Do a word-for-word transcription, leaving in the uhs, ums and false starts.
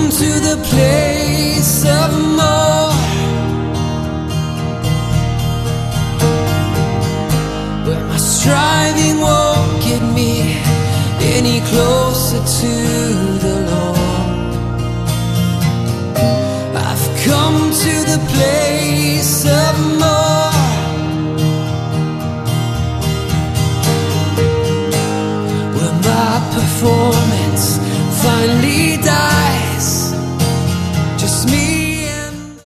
to the place of more, where my striving won't get me any closer to